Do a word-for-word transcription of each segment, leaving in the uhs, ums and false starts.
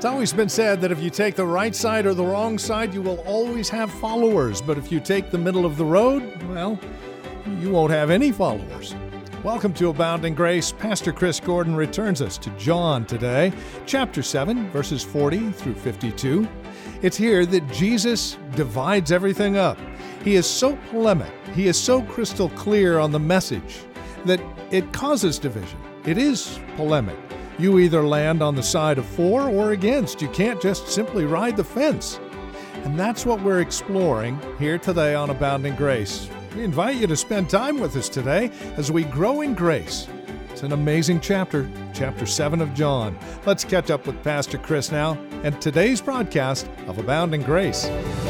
It's always been said that if you take the right side or the wrong side, you will always have followers. But if you take the middle of the road, well, you won't have any followers. Welcome to Abounding Grace. Pastor Chris Gordon returns us to John today, chapter seven, verses forty through fifty-two. It's here that Jesus divides everything up. He is so polemic, he is so crystal clear on the message that it causes division. It is polemic. You either land on the side of for or against. You can't just simply ride the fence. And that's what we're exploring here today on Abounding Grace. We invite you to spend time with us today as we grow in grace. It's an amazing chapter, chapter seven of John. Let's catch up with Pastor Chris now and today's broadcast of Abounding Grace.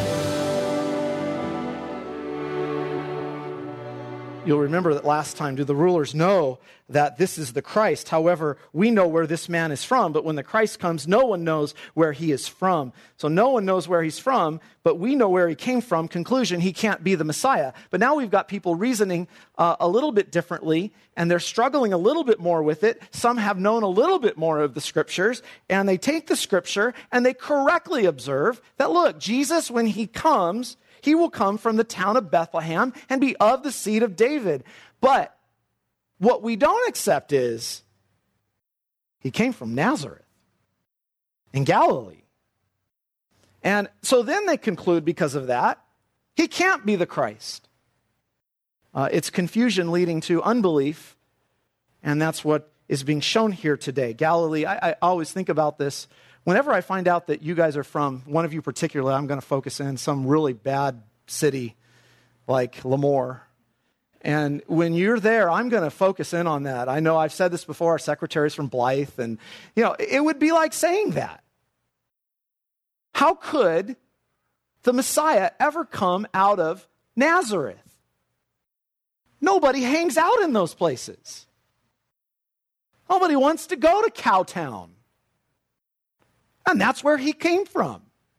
You'll remember that last time, do the rulers know that this is the Christ? However, we know where this man is from, but when the Christ comes, no one knows where he is from. So no one knows where he's from, but we know where he came from. Conclusion, he can't be the Messiah. But now we've got people reasoning uh, a little bit differently, and they're struggling a little bit more with it. Some have known a little bit more of the Scriptures, and they take the Scripture and they correctly observe that, look, Jesus, when he comes, he will come from the town of Bethlehem and be of the seed of David. But what we don't accept is he came from Nazareth in Galilee. And so then they conclude because of that, he can't be the Christ. Uh, it's confusion leading to unbelief, and that's what is being shown here today. Galilee, I, I always think about this. Whenever I find out that you guys are from, one of you particularly, I'm going to focus in some really bad city like Lemoore. And when you're there, I'm going to focus in on that. I know I've said this before, our secretary's from Blythe, and you know, it would be like saying that. How could the Messiah ever come out of Nazareth? Nobody hangs out in those places. Nobody wants to go to Cowtown. And that's where he came from.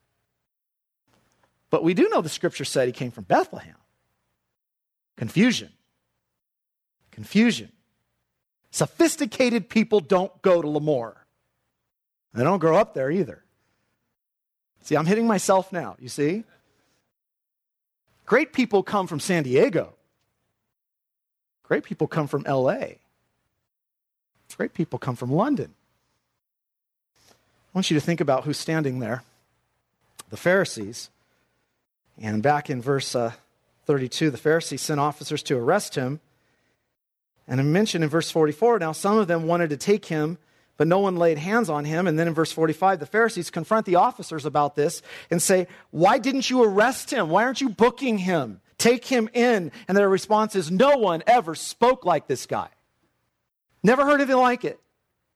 But we do know the Scripture said he came from Bethlehem. Confusion. Confusion. Sophisticated people don't go to Lemoore. They don't grow up there either. See, I'm hitting myself now, you see? Great people come from San Diego. Great people come from L A. Great people come from London. I want you to think about who's standing there. The Pharisees. And back in verse uh, thirty-two, the Pharisees sent officers to arrest him. And I mentioned in verse forty-four, now some of them wanted to take him, but no one laid hands on him. And then in verse forty-five, the Pharisees confront the officers about this and say, why didn't you arrest him? Why aren't you booking him? Take him in. And their response is, no one ever spoke like this guy. Never heard anything like it.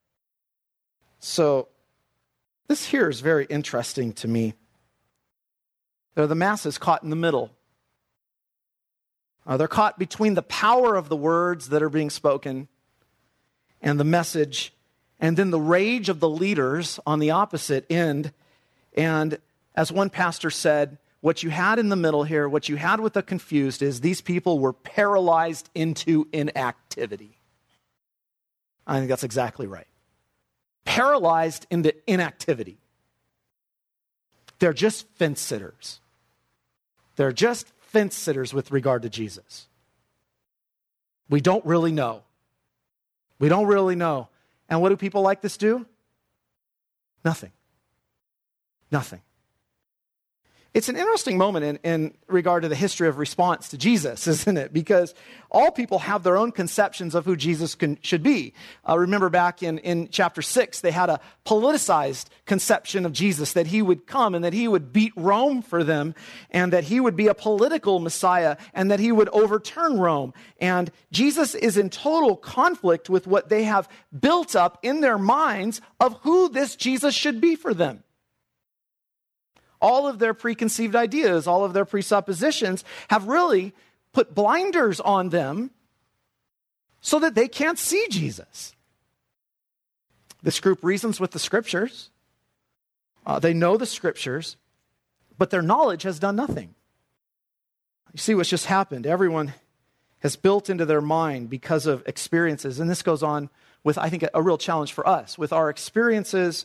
So, this here is very interesting to me. They're the masses caught in the middle. Uh, they're caught between the power of the words that are being spoken and the message, and then the rage of the leaders on the opposite end. And as one pastor said, what you had in the middle here, what you had with the confused is these people were paralyzed into inactivity. I think that's exactly right. Paralyzed into inactivity. They're just fence sitters. They're just fence sitters with regard to Jesus. We don't really know. We don't really know. And what do people like this do? Nothing. Nothing. It's an interesting moment in, in regard to the history of response to Jesus, isn't it? Because all people have their own conceptions of who Jesus can, should be. Uh, remember back in, in chapter six, they had a politicized conception of Jesus, that he would come and that he would beat Rome for them, and that he would be a political Messiah, and that he would overturn Rome. And Jesus is in total conflict with what they have built up in their minds of who this Jesus should be for them. All of their preconceived ideas, all of their presuppositions have really put blinders on them so that they can't see Jesus. This group reasons with the Scriptures. Uh, they know the Scriptures, but their knowledge has done nothing. You see what's just happened. Everyone has built into their mind because of experiences, and this goes on with, I think, a, a real challenge for us, with our experiences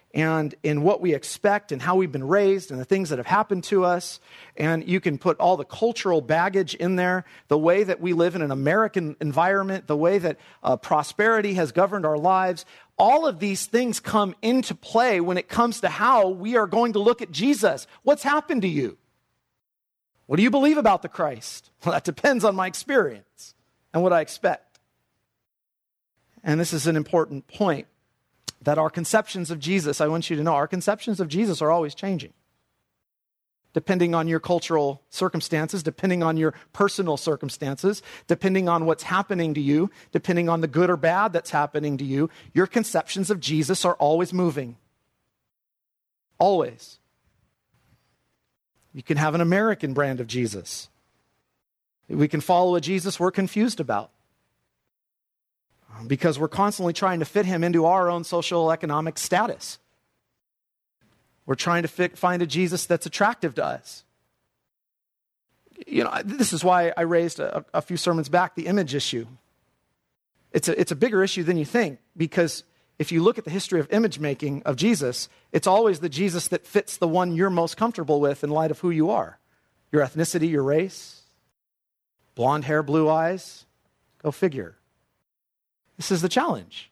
and in what we expect and how we've been raised and the things that have happened to us. And you can put all the cultural baggage in there, the way that we live in an American environment, the way that uh, prosperity has governed our lives. All of these things come into play when it comes to how we are going to look at Jesus. What's happened to you? What do you believe about the Christ? Well, that depends on my experience and what I expect. And this is an important point, that our conceptions of Jesus, I want you to know, our conceptions of Jesus are always changing. Depending on your cultural circumstances, depending on your personal circumstances, depending on what's happening to you, depending on the good or bad that's happening to you, your conceptions of Jesus are always moving. Always. You can have an American brand of Jesus. We can follow a Jesus we're confused about, because we're constantly trying to fit him into our own social economic status. We're trying to fit, find a Jesus that's attractive to us. You know, this is why I raised a, a few sermons back the image issue. It's a, it's a bigger issue than you think, because if you look at the history of image making of Jesus, it's always the Jesus that fits the one you're most comfortable with in light of who you are. Your ethnicity, your race, blonde hair, blue eyes, go figure. This is the challenge.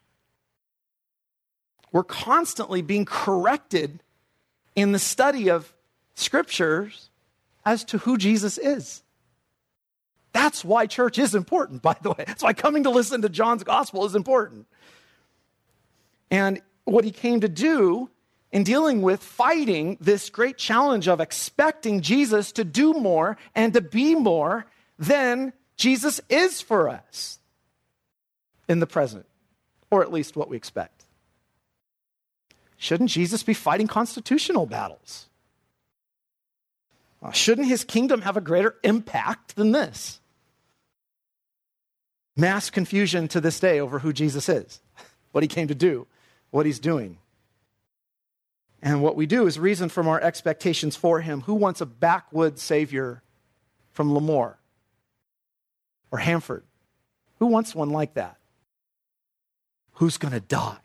We're constantly being corrected in the study of scriptures as to who Jesus is. That's why church is important, by the way. That's why coming to listen to John's gospel is important. And what he came to do in dealing with fighting this great challenge of expecting Jesus to do more and to be more than Jesus is for us in the present, or at least what we expect. Shouldn't Jesus be fighting constitutional battles? Uh, shouldn't his kingdom have a greater impact than this? Mass confusion to this day over who Jesus is, what he came to do, what he's doing. And what we do is reason from our expectations for him. Who wants a backwoods savior from Lemoore or Hanford? Who wants one like that? Who's going to die?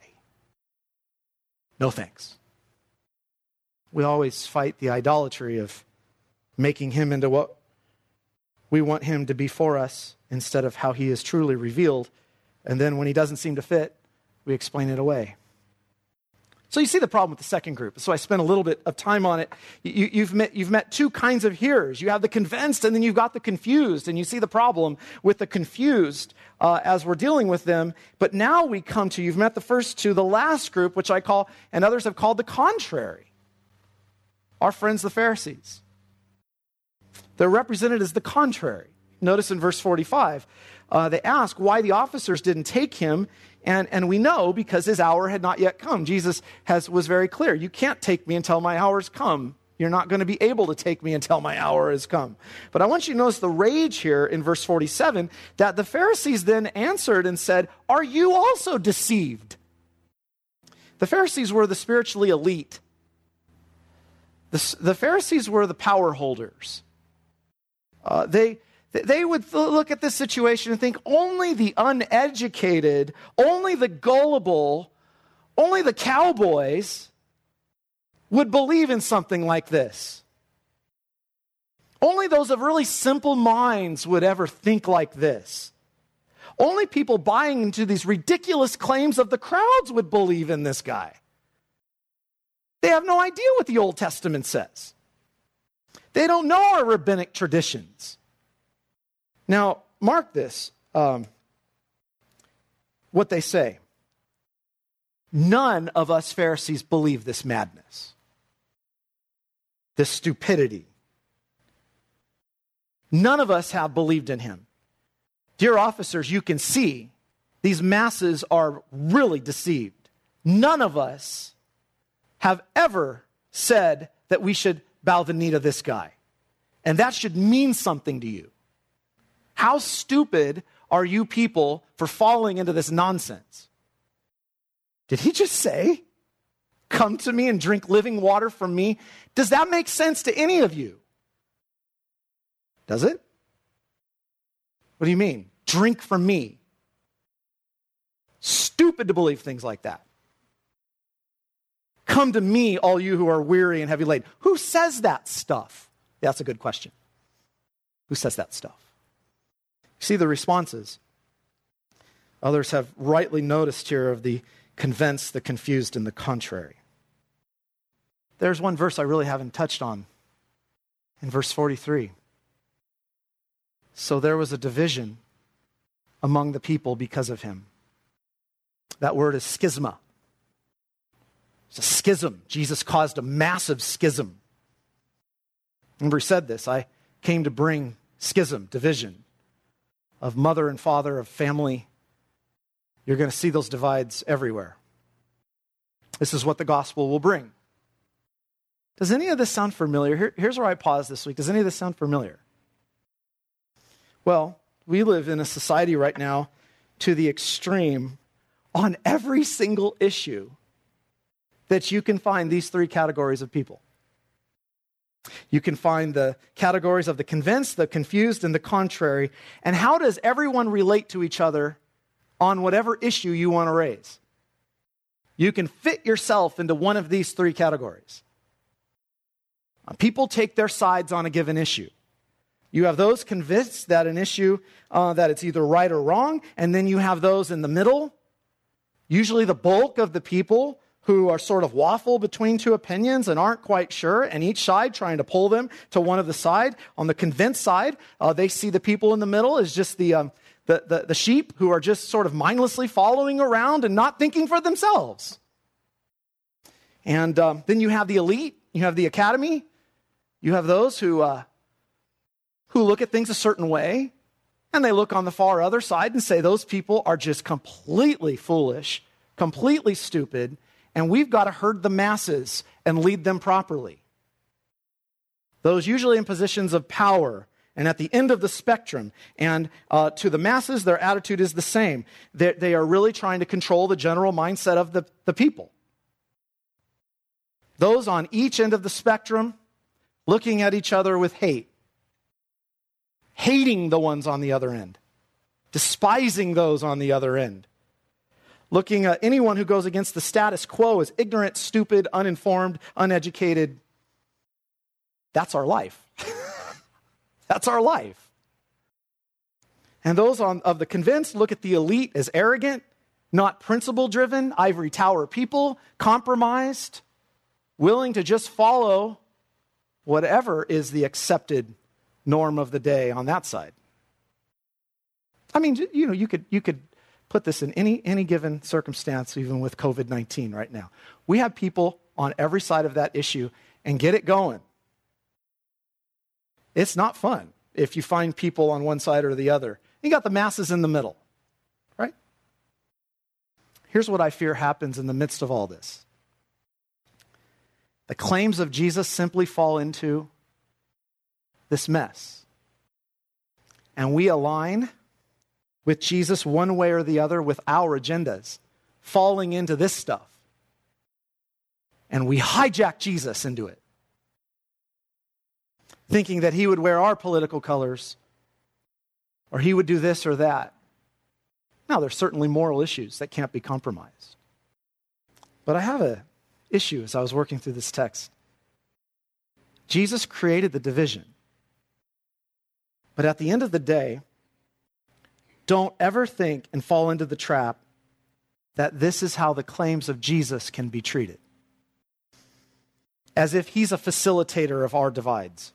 No thanks. We always fight the idolatry of making him into what we want him to be for us instead of how he is truly revealed. And then when he doesn't seem to fit, we explain it away. So you see the problem with the second group. So I spent a little bit of time on it. You, you've, met, you've met two kinds of hearers. You have the convinced, and then you've got the confused. And you see the problem with the confused uh, as we're dealing with them. But now we come to, you've met the first two, the last group, which I call, and others have called the contrary. Our friends, the Pharisees. They're represented as the contrary. Notice in verse forty-five, uh, they ask why the officers didn't take him. And, and we know because his hour had not yet come. Jesus has, was very clear. You can't take me until my hour's come. You're not going to be able to take me until my hour has come. But I want you to notice the rage here in verse forty-seven, that the Pharisees then answered and said, "Are you also deceived?" The Pharisees were the spiritually elite. The, the Pharisees were the power holders. Uh, they... They would look at this situation and think only the uneducated, only the gullible, only the cowboys would believe in something like this. Only those of really simple minds would ever think like this. Only people buying into these ridiculous claims of the crowds would believe in this guy. They have no idea what the Old Testament says. They don't know our rabbinic traditions. Now, mark this, um, what they say. None of us Pharisees believe this madness, this stupidity. None of us have believed in him. Dear officers, you can see these masses are really deceived. None of us have ever said that we should bow the knee to this guy. And that should mean something to you. How stupid are you people for falling into this nonsense? Did he just say, "Come to me and drink living water from me"? Does that make sense to any of you? Does it? What do you mean? Drink from me. Stupid to believe things like that. Come to me, all you who are weary and heavy laden. Who says that stuff? Yeah, that's a good question. Who says that stuff? See the responses. Others have rightly noticed here of the convinced, the confused, and the contrary. There's one verse I really haven't touched on. In verse forty-three. So there was a division among the people because of him. That word is schisma. It's a schism. Jesus caused a massive schism. Remember, he said this, I came to bring schism, division of mother and father, of family. You're going to see those divides everywhere. This is what the gospel will bring. Does any of this sound familiar? Here, here's where I pause this week. Does any of this sound familiar? Well, we live in a society right now to the extreme on every single issue that you can find these three categories of people. You can find the categories of the convinced, the confused, and the contrary. And how does everyone relate to each other on whatever issue you want to raise? You can fit yourself into one of these three categories. People take their sides on a given issue. You have those convinced that an issue, uh, that it's either right or wrong, and then you have those in the middle, usually the bulk of the people who are sort of waffle between two opinions and aren't quite sure, and each side trying to pull them to one of the side. On the convinced side, uh, they see the people in the middle as just the, um, the, the, the sheep who are just sort of mindlessly following around and not thinking for themselves. And um, then you have the elite, you have the academy, you have those who uh, who look at things a certain way, and they look on the far other side and say those people are just completely foolish, completely stupid, and we've got to herd the masses and lead them properly. Those usually in positions of power and at the end of the spectrum. And uh, to the masses, their attitude is the same. They, they are really trying to control the general mindset of the, the people. Those on each end of the spectrum looking at each other with hate. Hating the ones on the other end. Despising those on the other end. Looking at anyone who goes against the status quo as ignorant, stupid, uninformed, uneducated. That's our life. That's our life. And those on, of the convinced look at the elite as arrogant, not principle-driven, ivory tower people, compromised, willing to just follow whatever is the accepted norm of the day on that side. I mean, you know, you could you could put this in any any given circumstance, even with covid nineteen right now. We have people on every side of that issue and get it going. It's not fun if you find people on one side or the other. You got the masses in the middle, right? Here's what I fear happens in the midst of all this. The claims of Jesus simply fall into this mess. And we align with Jesus one way or the other with our agendas, falling into this stuff. And we hijack Jesus into it, thinking that he would wear our political colors or he would do this or that. Now, there's certainly moral issues that can't be compromised. But I have an issue as I was working through this text. Jesus created the division. But at the end of the day, don't ever think and fall into the trap that this is how the claims of Jesus can be treated. As if he's a facilitator of our divides.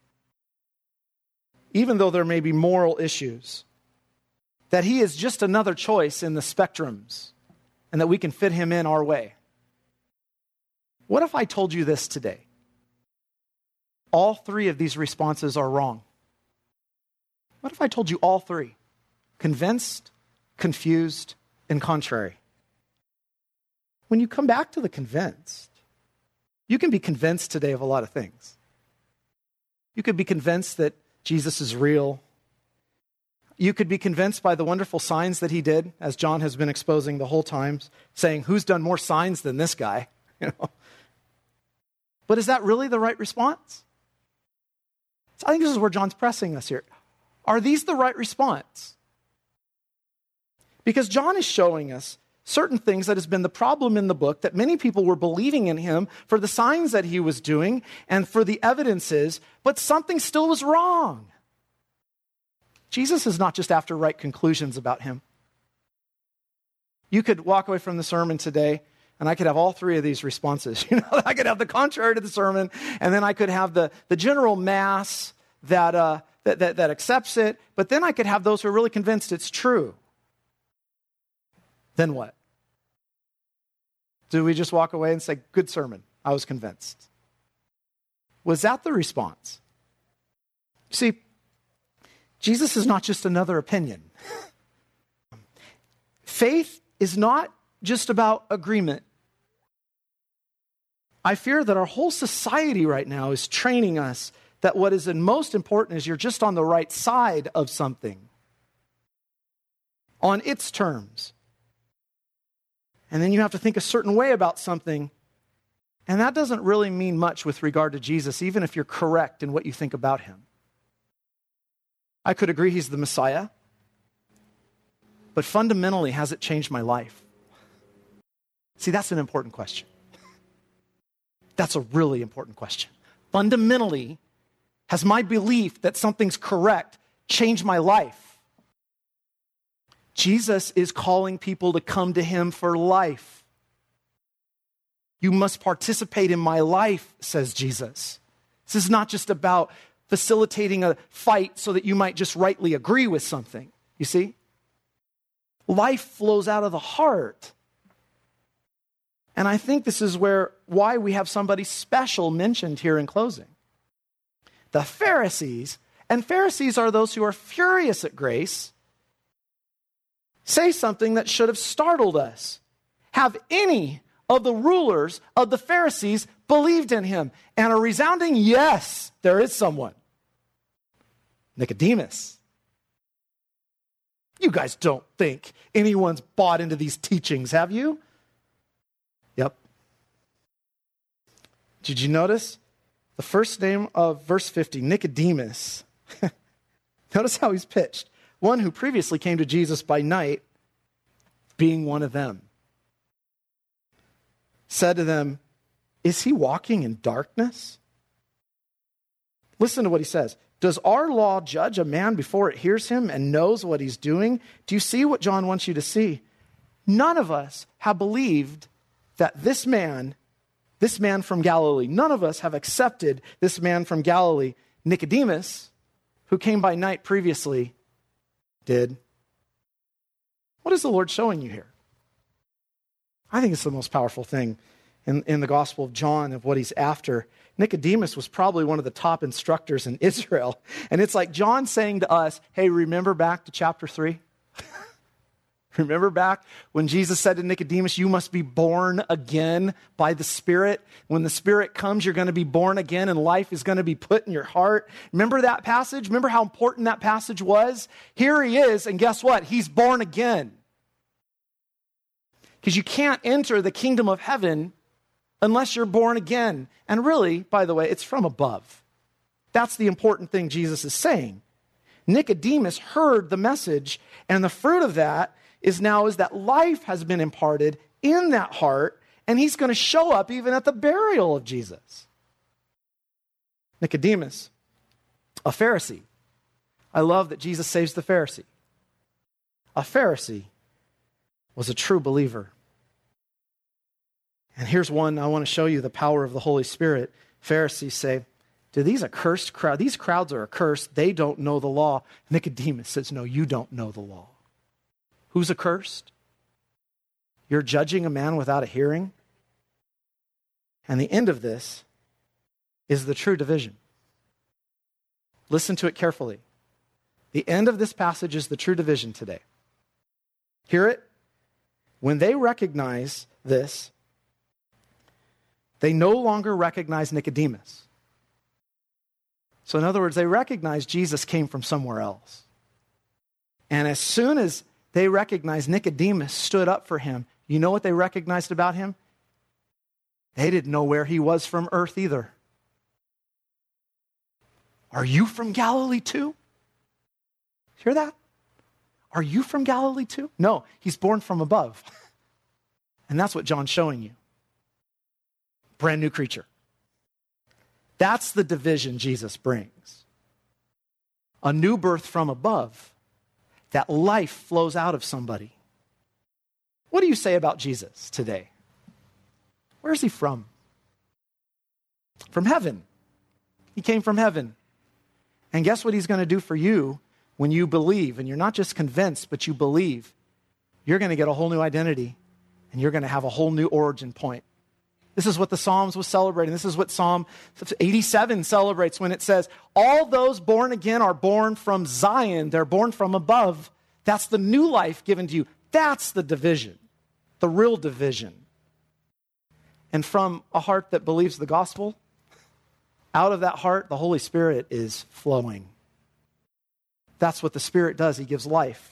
Even though there may be moral issues, that he is just another choice in the spectrums and that we can fit him in our way. What if I told you this today? All three of these responses are wrong. What if I told you all three? Convinced, confused, and contrary. When you come back to the convinced, you can be convinced today of a lot of things. You could be convinced that Jesus is real. You could be convinced by the wonderful signs that he did, as John has been exposing the whole time, saying, who's done more signs than this guy? You know? But is that really the right response? So I think this is where John's pressing us here. Are these the right response? Because John is showing us certain things that has been the problem in the book, that many people were believing in him for the signs that he was doing and for the evidences, but something still was wrong. Jesus is not just after right conclusions about him. You could walk away from the sermon today and I could have all three of these responses. You know, I could have the contrary to the sermon, and then I could have the, the general mass that, uh, that, that, that accepts it, but then I could have those who are really convinced it's true. Then what? Do we just walk away and say, good sermon, I was convinced? Was that the response? See, Jesus is not just another opinion. Faith is not just about agreement. I fear that our whole society right now is training us that what is most important is you're just on the right side of something, on its terms. And then you have to think a certain way about something, and that doesn't really mean much with regard to Jesus, even if you're correct in what you think about him. I could agree he's the Messiah, but fundamentally, has it changed my life? See, that's an important question. That's a really important question. Fundamentally, has my belief that something's correct changed my life? Jesus is calling people to come to him for life. You must participate in my life, says Jesus. This is not just about facilitating a fight so that you might just rightly agree with something. You see? Life flows out of the heart. And I think this is where why we have somebody special mentioned here in closing. The Pharisees, and Pharisees are those who are furious at grace, say something that should have startled us. Have any of the rulers of the Pharisees believed in him? And a resounding yes, there is someone. Nicodemus. You guys don't think anyone's bought into these teachings, have you? Yep. Did you notice? The first name of verse fifty, Nicodemus. Notice how he's pitched. One who previously came to Jesus by night, being one of them, said to them, is he walking in darkness? Listen to what he says. Does our law judge a man before it hears him and knows what he's doing? Do you see what John wants you to see? None of us have believed that this man, this man from Galilee, none of us have accepted this man from Galilee. Nicodemus, who came by night previously, did. What is the Lord showing you here? I think it's the most powerful thing in, in the Gospel of John of what he's after. Nicodemus was probably one of the top instructors in Israel. And it's like John saying to us, hey, remember back to chapter three? Remember back when Jesus said to Nicodemus, you must be born again by the Spirit. When the Spirit comes, you're going to be born again and life is going to be put in your heart. Remember that passage? Remember how important that passage was? Here he is, and guess what? He's born again. Because you can't enter the kingdom of heaven unless you're born again. And really, by the way, it's from above. That's the important thing Jesus is saying. Nicodemus heard the message, and the fruit of that is now is that life has been imparted in that heart, and he's going to show up even at the burial of Jesus. Nicodemus, a Pharisee. I love that Jesus saves the Pharisee. A Pharisee was a true believer. And here's one I want to show you the power of the Holy Spirit. Pharisees say, do these accursed crowd, these crowds are accursed, they don't know the law. Nicodemus says, no, you don't know the law. Who's accursed? You're judging a man without a hearing? And the end of this is the true division. Listen to it carefully. The end of this passage is the true division today. Hear it? When they recognize this, they no longer recognize Nicodemus. So in other words, they recognize Jesus came from somewhere else. And as soon as they recognized Nicodemus stood up for him, you know what they recognized about him? They didn't know where he was from earth either. Are you from Galilee too? Hear that? Are you from Galilee too? No, he's born from above. And that's what John's showing you. Brand new creature. That's the division Jesus brings. A new birth from above. That life flows out of somebody. What do you say about Jesus today? Where's he from? From heaven. He came from heaven. And guess what he's going to do for you when you believe? And you're not just convinced, but you believe. You're going to get a whole new identity. And you're going to have a whole new origin point. This is what the Psalms was celebrating. This is what Psalm eighty-seven celebrates when it says, all those born again are born from Zion. They're born from above. That's the new life given to you. That's the division, the real division. And from a heart that believes the gospel, out of that heart, the Holy Spirit is flowing. That's what the Spirit does. He gives life.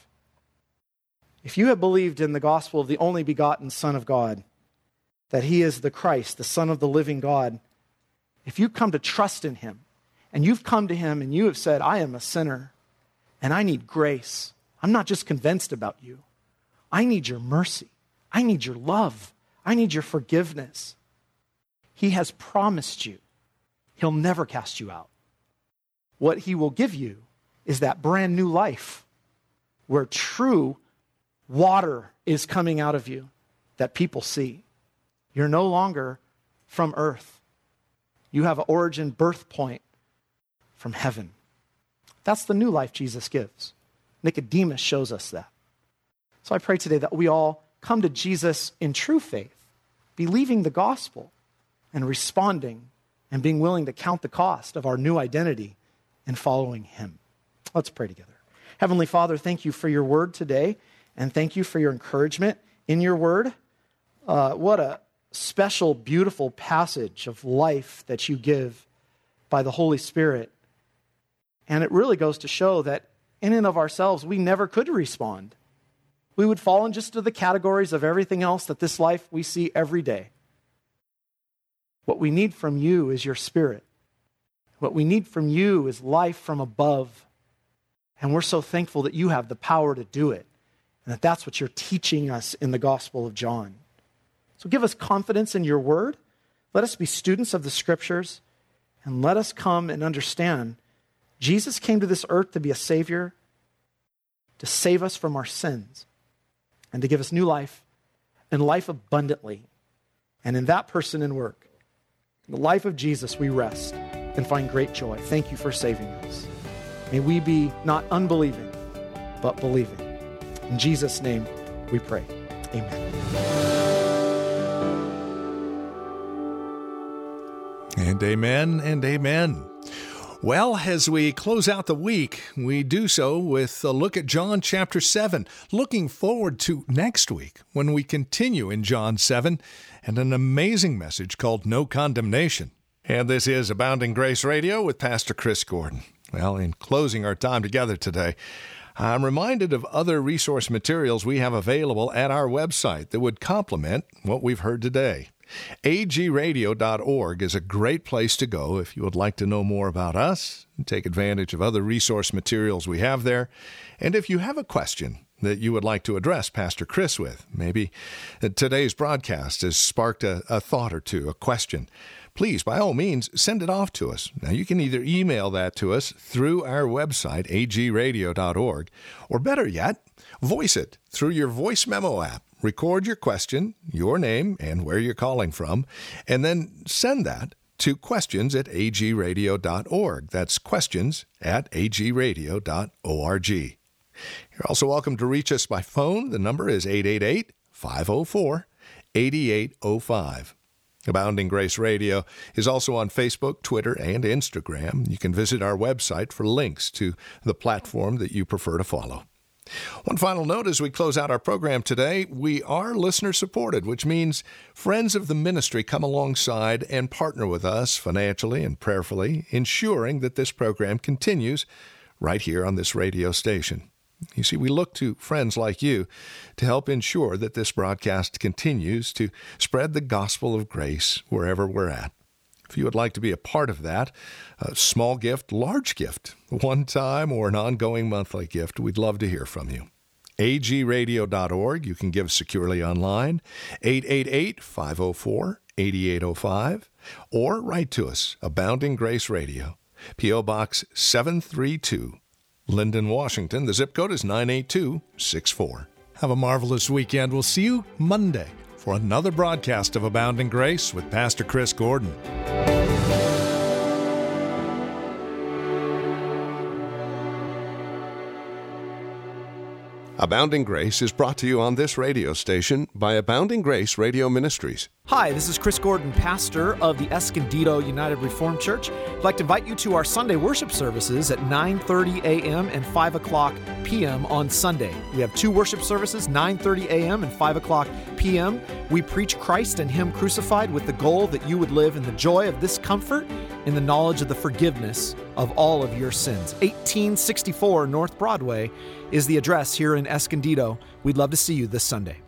If you have believed in the gospel of the only begotten Son of God, that he is the Christ, the Son of the living God, if you come to trust in him, and you've come to him and you have said, I am a sinner, and I need grace. I'm not just convinced about you. I need your mercy. I need your love. I need your forgiveness. He has promised you he'll never cast you out. What he will give you is that brand new life where true water is coming out of you that people see. You're no longer from earth. You have an origin birth point from heaven. That's the new life Jesus gives. Nicodemus shows us that. So I pray today that we all come to Jesus in true faith, believing the gospel and responding and being willing to count the cost of our new identity in following him. Let's pray together. Heavenly Father, thank you for your word today, and thank you for your encouragement in your word. Uh, what a special, beautiful passage of life that you give by the Holy Spirit. And it really goes to show that in and of ourselves, we never could respond. We would fall in just to the categories of everything else that this life we see every day. What we need from you is your Spirit. What we need from you is life from above. And we're so thankful that you have the power to do it, and that that's what you're teaching us in the Gospel of John. So give us confidence in your word. Let us be students of the Scriptures, and let us come and understand Jesus came to this earth to be a Savior, to save us from our sins, and to give us new life, and life abundantly. And in that person and work, in the life of Jesus, we rest and find great joy. Thank you for saving us. May we be not unbelieving, but believing. In Jesus' name we pray. Amen. And amen and amen. Well, as we close out the week, we do so with a look at John chapter seven. Looking forward to next week when we continue in John seven and an amazing message called No Condemnation. And this is Abounding Grace Radio with Pastor Chris Gordon. Well, in closing our time together today, I'm reminded of other resource materials we have available at our website that would complement what we've heard today. A G radio dot org is a great place to go if you would like to know more about us and take advantage of other resource materials we have there. And if you have a question that you would like to address Pastor Chris with, maybe today's broadcast has sparked a, a thought or two, a question, please, by all means, send it off to us. Now, you can either email that to us through our website, A G radio dot org, or better yet, voice it through your voice memo app. Record your question, your name, and where you're calling from, and then send that to questions at A G radio dot org. That's questions at A G radio dot org. You're also welcome to reach us by phone. The number is eight eight eight, five oh four, eight eight oh five. Abounding Grace Radio is also on Facebook, Twitter, and Instagram. You can visit our website for links to the platform that you prefer to follow. One final note as we close out our program today, we are listener-supported, which means friends of the ministry come alongside and partner with us financially and prayerfully, ensuring that this program continues right here on this radio station. You see, we look to friends like you to help ensure that this broadcast continues to spread the gospel of grace wherever we're at. If you would like to be a part of that, a small gift, large gift, one-time or an ongoing monthly gift, we'd love to hear from you. a g radio dot org. You can give securely online, eight eight eight, five oh four, eight eight oh five, or write to us, Abounding Grace Radio, P O. Box seven three two, Linden, Washington. The zip code is nine eight two six four. Have a marvelous weekend. We'll see you Monday for another broadcast of Abounding Grace with Pastor Chris Gordon. Abounding Grace is brought to you on this radio station by Abounding Grace Radio Ministries. Hi, this is Chris Gordon, pastor of the Escondido United Reformed Church. I'd like to invite you to our Sunday worship services at nine thirty a.m. and five o'clock p.m. on Sunday. We have two worship services, nine thirty a.m. and five o'clock p.m. We preach Christ and Him crucified with the goal that you would live in the joy of this comfort, in the knowledge of the forgiveness of all of your sins. eighteen sixty-four North Broadway is the address here in Escondido. We'd love to see you this Sunday.